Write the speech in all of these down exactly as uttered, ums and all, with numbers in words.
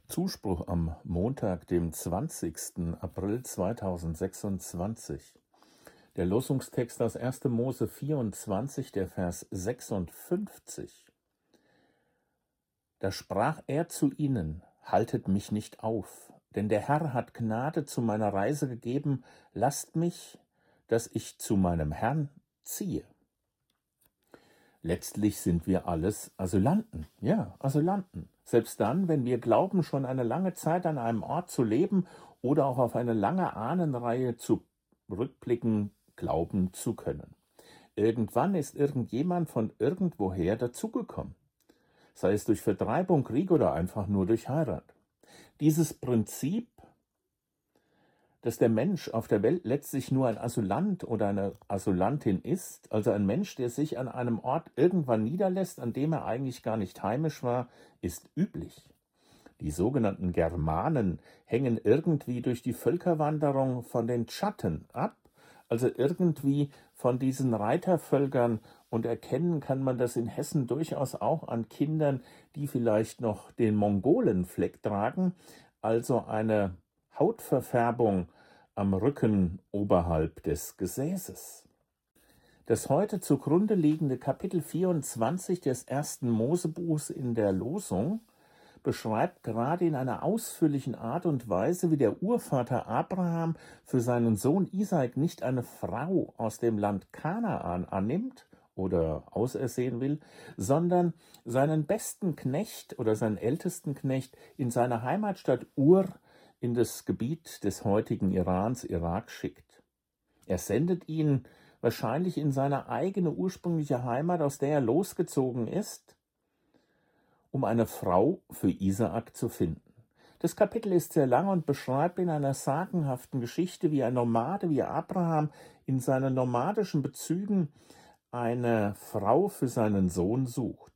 Zuspruch am Montag, dem zwanzigsten April zweitausendsechsundzwanzig. Der Losungstext aus erster Mose vierundzwanzig, der Vers sechsundfünfzig. Da sprach er zu ihnen: Haltet mich nicht auf, denn der Herr hat Gnade zu meiner Reise gegeben. Lasst mich, dass ich zu meinem Herrn ziehe. Letztlich sind wir alles Asylanten. Ja, Asylanten. Selbst dann, wenn wir glauben, schon eine lange Zeit an einem Ort zu leben oder auch auf eine lange Ahnenreihe zurückblicken, glauben zu können. Irgendwann ist irgendjemand von irgendwoher dazugekommen. Sei es durch Vertreibung, Krieg oder einfach nur durch Heirat. Dieses Prinzip, dass der Mensch auf der Welt letztlich nur ein Asylant oder eine Asylantin ist, also ein Mensch, der sich an einem Ort irgendwann niederlässt, an dem er eigentlich gar nicht heimisch war, ist üblich. Die sogenannten Germanen hängen irgendwie durch die Völkerwanderung von den Chatten ab, also irgendwie von diesen Reitervölkern, und erkennen kann man das in Hessen durchaus auch an Kindern, die vielleicht noch den Mongolenfleck tragen, also eine Hautverfärbung am Rücken oberhalb des Gesäßes. Das heute zugrunde liegende Kapitel vierundzwanzig des ersten Mosebuchs in der Losung beschreibt gerade in einer ausführlichen Art und Weise, wie der Urvater Abraham für seinen Sohn Isaak nicht eine Frau aus dem Land Kanaan annimmt oder ausersehen will, sondern seinen besten Knecht oder seinen ältesten Knecht in seine Heimatstadt Ur in das Gebiet des heutigen Irans, Irak, schickt. Er sendet ihn wahrscheinlich in seine eigene ursprüngliche Heimat, aus der er losgezogen ist, um eine Frau für Isaak zu finden. Das Kapitel ist sehr lang und beschreibt in einer sagenhaften Geschichte, wie ein Nomade wie Abraham in seinen nomadischen Bezügen eine Frau für seinen Sohn sucht.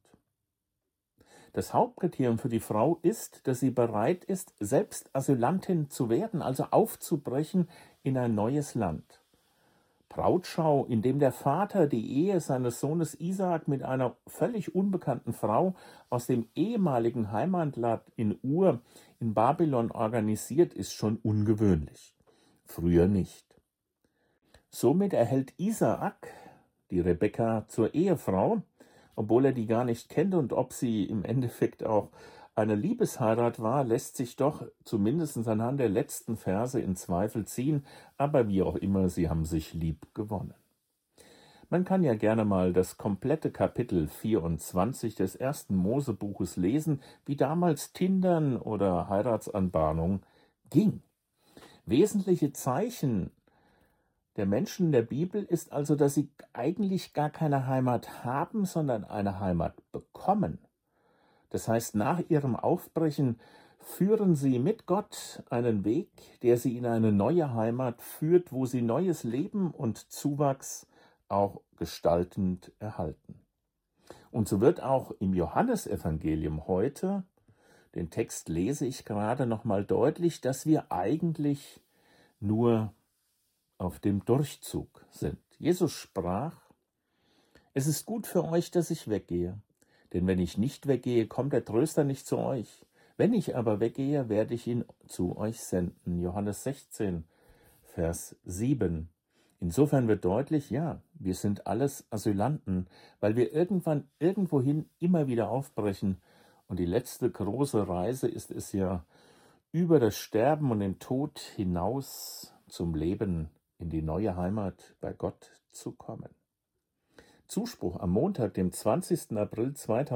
Das Hauptkriterium für die Frau ist, dass sie bereit ist, selbst Asylantin zu werden, also aufzubrechen in ein neues Land. Brautschau, in dem der Vater die Ehe seines Sohnes Isaak mit einer völlig unbekannten Frau aus dem ehemaligen Heimatland in Ur in Babylon organisiert, ist schon ungewöhnlich. Früher nicht. Somit erhält Isaak die Rebekka zur Ehefrau, obwohl er die gar nicht kennt, und ob sie im Endeffekt auch eine Liebesheirat war, lässt sich doch zumindest anhand der letzten Verse in Zweifel ziehen, aber wie auch immer, sie haben sich lieb gewonnen. Man kann ja gerne mal das komplette Kapitel vierundzwanzig des ersten Mosebuches lesen, wie damals Tindern oder Heiratsanbahnung ging. Wesentliche Zeichen der Menschen in der Bibel ist also, dass sie eigentlich gar keine Heimat haben, sondern eine Heimat bekommen. Das heißt, nach ihrem Aufbrechen führen sie mit Gott einen Weg, der sie in eine neue Heimat führt, wo sie neues Leben und Zuwachs auch gestaltend erhalten. Und so wird auch im Johannesevangelium heute, den Text lese ich gerade nochmal deutlich, dass wir eigentlich nur auf dem Durchzug sind. Jesus sprach: Es ist gut für euch, dass ich weggehe, denn wenn ich nicht weggehe, kommt der Tröster nicht zu euch. Wenn ich aber weggehe, werde ich ihn zu euch senden. Johannes sechzehn, Vers sieben. Insofern wird deutlich, ja, wir sind alles Asylanten, weil wir irgendwann irgendwohin immer wieder aufbrechen. Und die letzte große Reise ist es ja, über das Sterben und den Tod hinaus zum Leben in die neue Heimat bei Gott zu kommen. Zuspruch am Montag, dem zwanzigsten April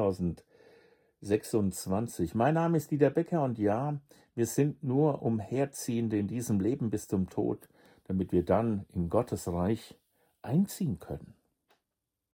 zweitausendsechsundzwanzig. Mein Name ist Dieter Becker und ja, wir sind nur Umherziehende in diesem Leben bis zum Tod, damit wir dann in Gottes Reich einziehen können.